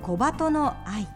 小鳩の愛。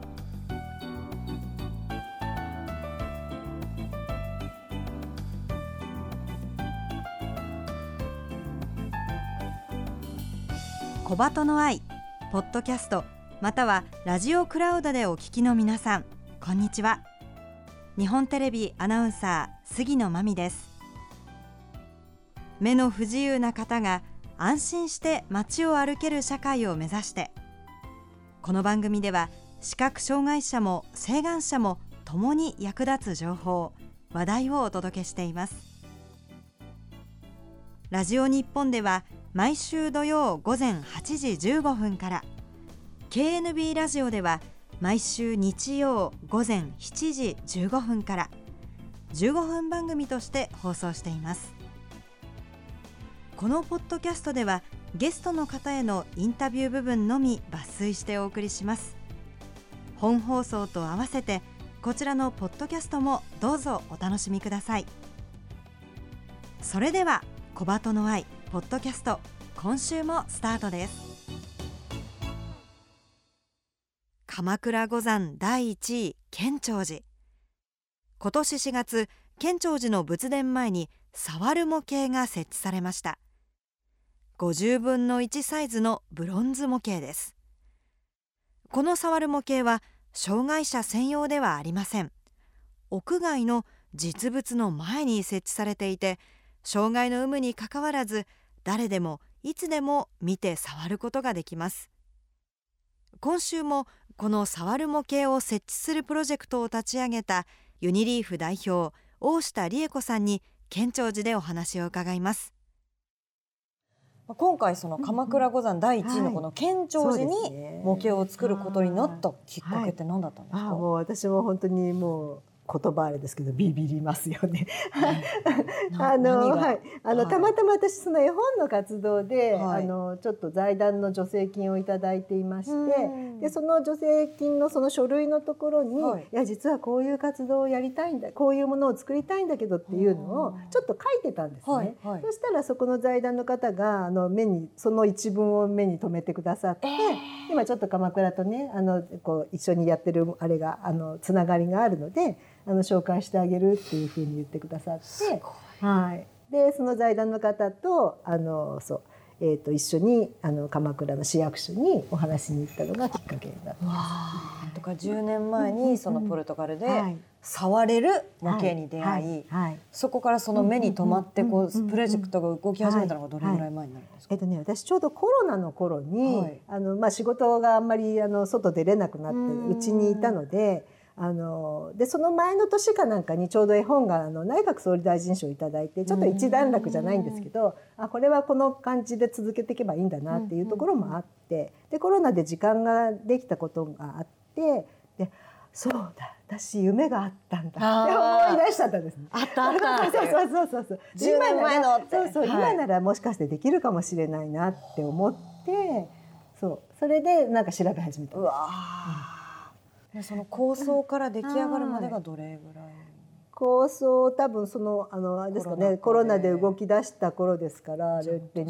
小鳩の愛ポッドキャストまたはラジオクラウドでお聞きの皆さん、こんにちは。日本テレビアナウンサー杉野真美です。目の不自由な方が安心して街を歩ける社会を目指して、この番組では視覚障害者も晴眼者も共に役立つ情報、話題をお届けしています。ラジオ日本では毎週土曜午前8時15分から、 KNB ラジオでは毎週日曜午前7時15分から15分番組として放送しています。このポッドキャストではゲストの方へのインタビュー部分のみ抜粋してお送りします。本放送と合わせてこちらのポッドキャストもどうぞお楽しみください。それでは小鳩の愛ポッドキャスト、今週もスタートです。鎌倉五山第1位建長寺。今年4月、建長寺の仏殿前に触る模型が設置されました。50分の1サイズのブロンズ模型です。この触る模型は障害者専用ではありません。屋外の実物の前に設置されていて、障害の有無にかかわらず誰でもいつでも見て触ることができます。今週もこの触る模型を設置するプロジェクトを立ち上げたユニリーフ代表大下理恵子さんに建長寺でお話を伺います。今回その鎌倉五山第1位のこの建長寺に模型を作ることになったきっかけって何だったんですか？ もう私も本当にもう言葉あれですけどビビりますよね。たまたま私その絵本の活動で、ちょっと財団の助成金をいただいていまして、でその助成金のその書類のところに、いや実はこういう活動をやりたいんだ、こういうものを作りたいんだけどっていうのをちょっと書いてたんですね。そしたらそこの財団の方がその一文を目に留めてくださって、今ちょっと鎌倉とねこう一緒にやってるあれがつながりがあるので紹介してあげるっていうふうに言ってくださって、でその財団の方と一緒に鎌倉の市役所にお話しに行ったのがきっかけだったんです。 とか10年前にそのポルトガルで触れる模型に出会い、そこからその目に留まってこうプロジェクトが動き始めたのがどれぐらい前になるんですか？ 私ちょうどコロナの頃に、仕事があんまり外出れなくなってうちにいたので、でその前の年かなんかにちょうど絵本が内閣総理大臣賞をいただいて、ちょっと一段落じゃないんですけど、これはこの感じで続けていけばいいんだなっていうところもあって、でコロナで時間ができたことがあって、でそうだ私夢があったんだって思い出しちゃったんですね。 あったあったそう 10年前のって今ならもしかしてできるかもしれないなって思って、それでなんか調べ始めたんです。 その構想から出来上がるまでがどれぐらい？ 構想多分あれですかね、コロナで動き出した頃ですから、あれって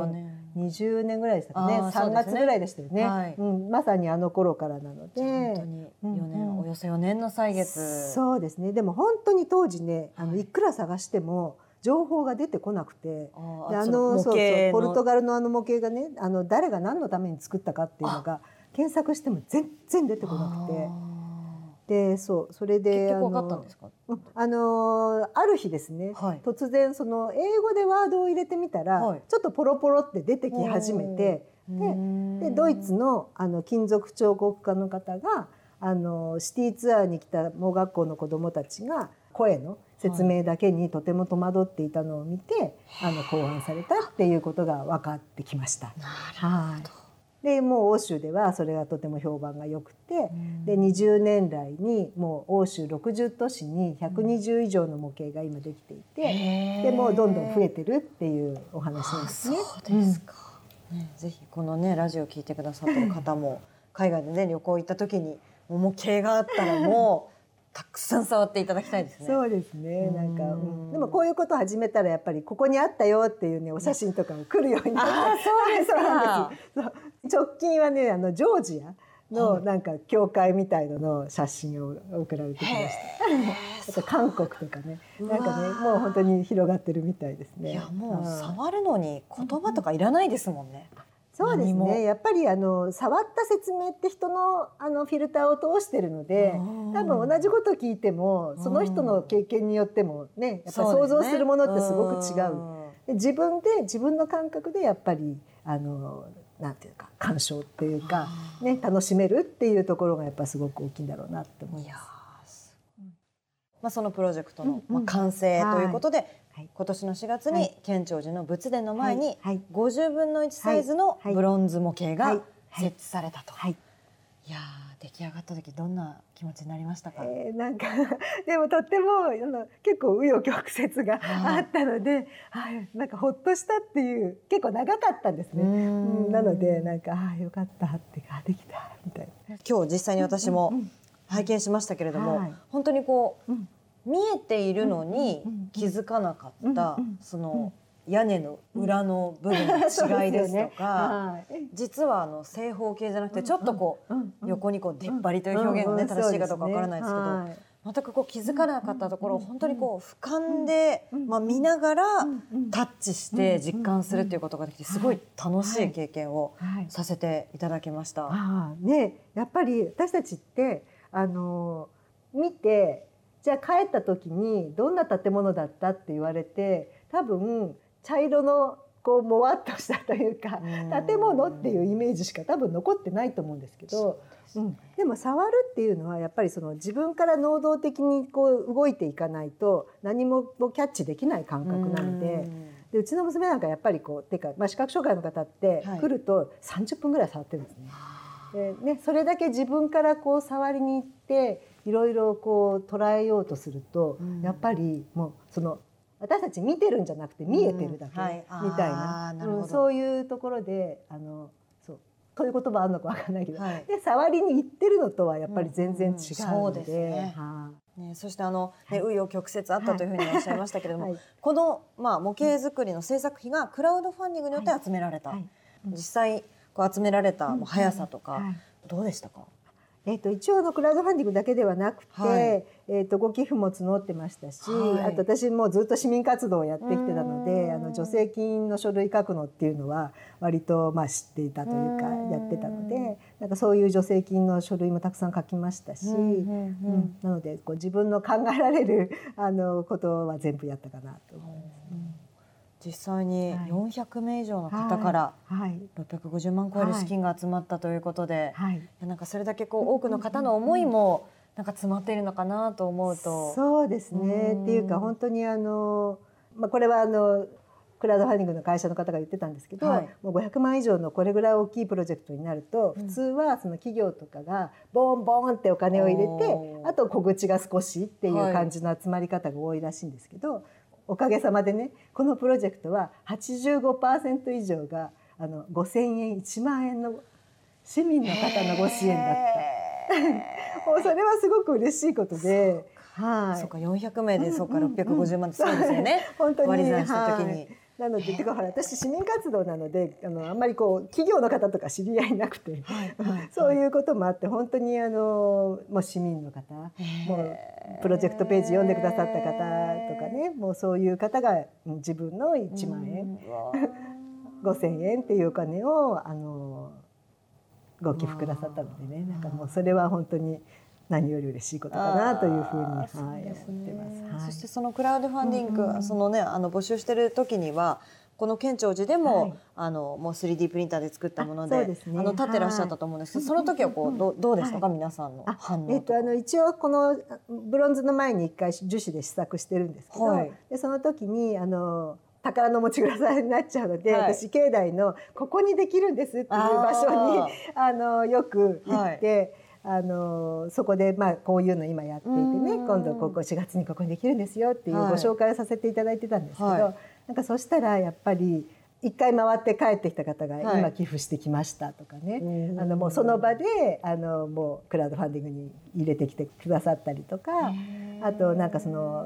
2020年ぐらいでしたかね、3月ぐらいでしたよね。まさに頃からなので、 本当におよそ4年の歳月。 そうですね。でも本当に当時ね、いくら探しても情報が出てこなくて、ポルトガルの模型がね、誰が何のために作ったかっていうのが検索しても全然出てこなくて、でそれで結局分かったんですか？ ある日ですね、突然英語でワードを入れてみたら、ちょっとポロポロって出てき始めて、でドイツの金属彫刻家の方がシティツアーに来た盲学校の子どもたちが声の説明だけにとても戸惑っていたのを見て、考案されたっていうことが分かってきました。 なるほど。 でもう欧州ではそれがとても評判が良くて、で20年来にもう欧州60都市に120以上の模型が今できていて、でもうどんどん増えてるっていうお話なんですね。 そうですか。ぜひこのねラジオを聞いてくださってる方も海外でね旅行行った時に模型があったらもうたくさん触っていただきたいですね。 そうですね。でもこういうことを始めたらやっぱりここにあったよっていうねお写真とかも来るようになって、 そうですか。 直近はねジョージアのなんか教会みたいの写真を送られてきました。あと韓国とかね、なんかね、もう本当に広がってるみたいですね。 いやもう触るのに言葉とかいらないですもんね。 そうですね。やっぱり触った説明って人のフィルターを通してるので、多分同じこと聞いてもその人の経験によってもね、やっぱり想像するものってすごく違う。自分の感覚でやっぱりなんていうか鑑賞っていうかね、楽しめるっていうところがやっぱすごく大きいんだろうなって思います。 そのプロジェクトの完成ということで、今年の4月に建長寺の仏殿の前に50分の1サイズのブロンズ模型が設置されたと。いや出来上がった時どんな気持ちになりましたか？ なんかでもとっても結構紆余曲折があったので、なんかほっとしたっていう、結構長かったんですね。なのでなんかよかったってできたみたいな。 今日実際に私も拝見しましたけれども、本当にこう見えているのに気づかなかったその屋根の裏の部分の違いですとか、実は正方形じゃなくてちょっとこう横にこう出っ張りという表現がね正しいかどうかわからないですけど、全くこう気づかなかったところを本当にこう俯瞰で見ながらタッチして実感するっていうことができて、すごい楽しい経験をさせていただきました。 やっぱり私たちって見て、じゃあ帰った時にどんな建物だったって言われて、多分茶色のこうもわっとしたというか建物っていうイメージしか多分残ってないと思うんですけど、でも触るっていうのはやっぱりその自分から能動的にこう動いていかないと何もキャッチできない感覚なので、うちの娘なんかやっぱりこうてか、視覚障害の方って来ると30分ぐらい触ってるんですね。それだけ自分からこう触りに行っていろいろこう捉えようとすると、やっぱりもうその私たち見てるんじゃなくて見えてるだけみたいな、そういうところでそういう言葉あるのか分かんないけど、で触りに行ってるのとはやっぱり全然違うので、 そして紆余曲折あったというふうにおっしゃいましたけれども、この模型作りの制作費がクラウドファンディングによって集められた、実際こう集められた速さとかどうでしたか？ 一応クラウドファンディングだけではなくて、ご寄付も募ってましたし、あと私もずっと市民活動をやってきてたので、助成金の書類書くのっていうのは割と知っていたというかやってたので、なんかそういう助成金の書類もたくさん書きましたし、なのでこう自分の考えられることは全部やったかなと思います。 実際に400名以上の方から650万超える資金が集まったということで、なんかそれだけこう多くの方の思いもなんか詰まっているのかなと思うと。 そうですね。っていうか本当にこれはクラウドファンディングの会社の方が言ってたんですけど、もう500万以上のこれぐらい大きいプロジェクトになると、普通はその企業とかがボンボンってお金を入れて、あと小口が少しっていう感じの集まり方が多いらしいんですけど、おかげさまでね、このプロジェクトは 85% 以上が5,000円1万円の市民の方のご支援だった。もうそれはすごく嬉しいことで、 そうか400名でそうか650万ってそうですよね。 本当に割り算した時に。 なのでてかほら私市民活動なのであんまりこう企業の方とか知り合いなくて、そういうこともあって本当にもう市民の方、もうプロジェクトページ読んでくださった方とかね、もうそういう方が自分の1万円5,000円っていうお金をご寄付くださったのでね、なんかもうそれは本当に何より嬉しいことかなというふうに思ってます。 そしてそのクラウドファンディング、募集してる時にはこの建長寺でも、もう 3D プリンターで作ったもので立ってらっしゃったと思うんですけど、その時はこうどうでしたか、皆さんの反応とか。 一応このブロンズの前に一回樹脂で試作してるんですけど、でその時に宝の持ち蔵さんになっちゃうので、私境内のここにできるんですっていう場所によく行って。そこでこういうの今やっていてね、今度ここ4月にここにできるんですよっていうご紹介をさせていただいてたんですけど、なんかそしたらやっぱり一回回って帰ってきた方が今寄付してきましたとかね、もうその場でもうクラウドファンディングに入れてきてくださったりとか、あとなんかその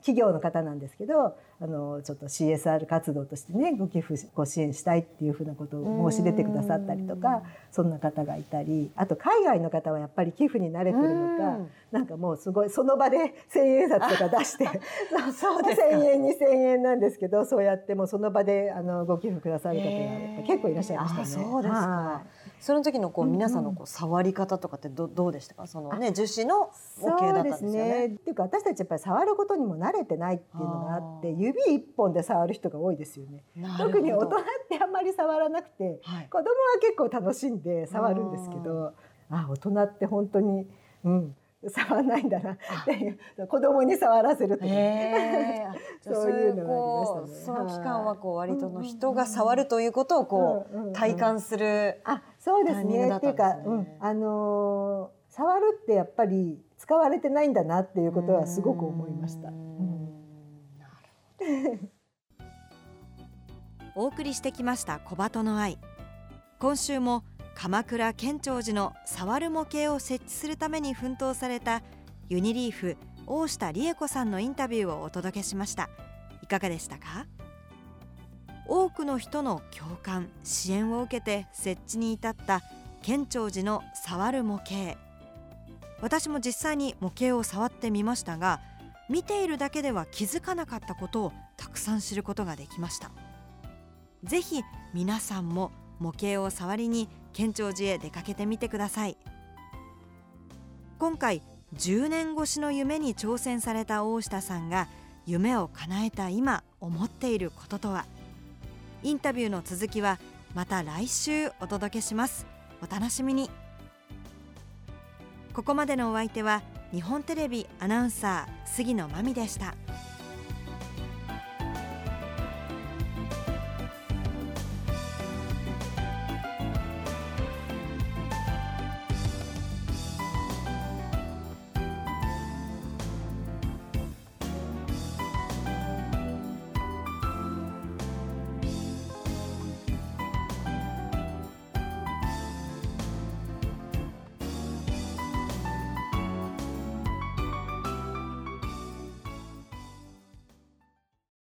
企業の方なんですけど、ちょっと CSR 活動としてねご寄付ご支援したいっていうふうなことを申し出てくださったりとか、そんな方がいたり、あと海外の方はやっぱり寄付に慣れてるのか、なんかもうすごいその場で1000円札とか出してそうですか。 1000円2000円なんですけど、そうやってもうその場でご寄付くださる方がやっぱ結構いらっしゃいましたね。 そうですか。その時の皆さんの触り方とかってどうでしたか？そのね、樹脂の模型だったんですよね。 っていうか私たちやっぱり触ることにも慣れてないっていうのがあって、指一本で触る人が多いですよね。特に大人ってあんまり触らなくて、子供は結構楽しんで触るんですけど、大人って本当に、触らないんだなっていう子供に触らせるというそういうのがありましたね。 その期間は割との人が触るということを体感するタイミングだったんですね。 そうですね。っていうか、触るってやっぱり使われてないんだなっていうことはすごく思いました。 お送りしてきました小鳩の愛。今週も鎌倉建長寺の触る模型を設置するために奮闘されたユニリーフ大下理恵子さんのインタビューをお届けしました。いかがでしたか？多くの人の共感支援を受けて設置に至った建長寺の触る模型。私も実際に模型を触ってみましたが、見ているだけでは気づかなかったことをたくさん知ることができました。ぜひ皆さんも模型を触りに建長寺へ出かけてみてください。今回10年越しの夢に挑戦された大下さんが夢を叶えた今思っていることとは。インタビューの続きはまた来週お届けします。お楽しみに。ここまでのお相手は日本テレビアナウンサー杉野真美でした。